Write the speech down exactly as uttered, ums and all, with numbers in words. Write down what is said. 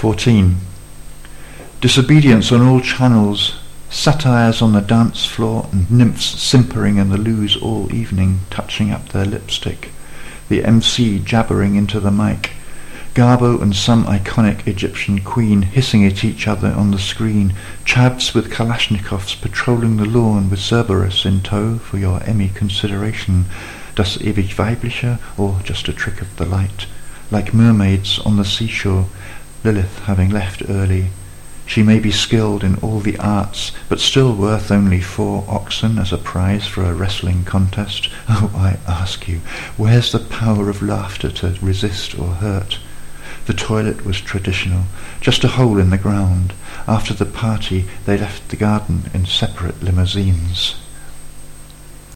fourteen. Disobedience on all channels, satires on the dance floor, and nymphs simpering in the loos all evening, touching up their lipstick. The M C jabbering into the mic. Garbo and some iconic Egyptian queen hissing at each other on the screen. Chavs with Kalashnikovs patrolling the lawn with Cerberus in tow for your Emmy consideration. Das ewig weibliche, or just a trick of the light. Like mermaids on the seashore, Lilith having left early. She may be skilled in all the arts, but still worth only four oxen as a prize for a wrestling contest. Oh, I ask you, where's the power of laughter to resist or hurt? The toilet was traditional, just a hole in the ground. After the party, they left the garden in separate limousines.